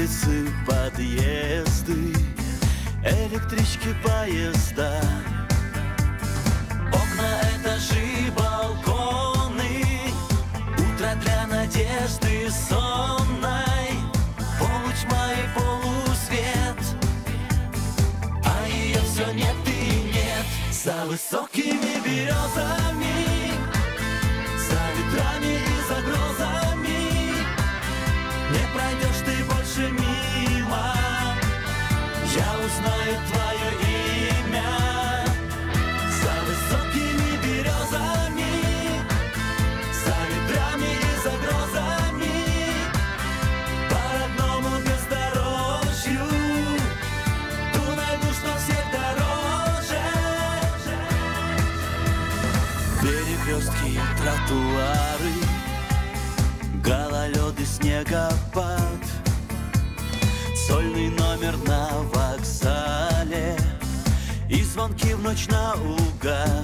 улицы, подъезды, электрички, поезда, окна, этажи, балконы, утро для надежды сонной, полутьма и полусвет, а ее все нет и нет. За высокими березами, за ветрами и за грозами не пройдешь ты больше мимо, я узнаю твое имя. За высокими березами, за ветрами и за грозами, по родному бездорожью ту найду, что всех дороже. Перекрестки, тротуары, гололед и снегопад, сольный номер на вокзале и звонки в ночь наугад.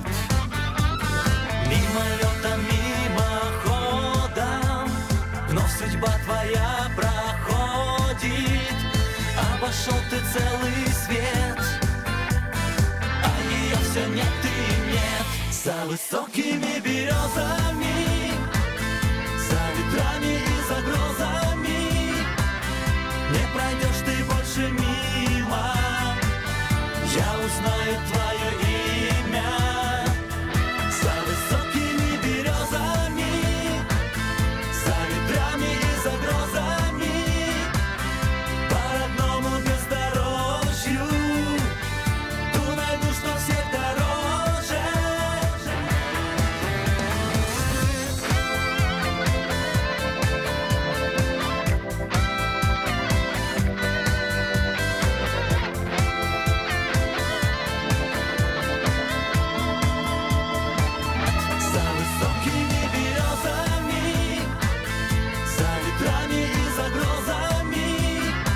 Мимолетом, мимоходом вновь судьба твоя проходит. Обошел ты целый свет, а ее все нет и нет. За высокими березами, за ветрами и за грозами не пройдешь ты больше мимо, я узнаю твое имя. За высокими березами, за ветрами и за грозами, по родному бездорожью ту найду, что всех дороже.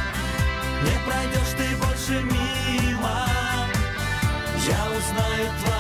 Мимо, я узнаю твое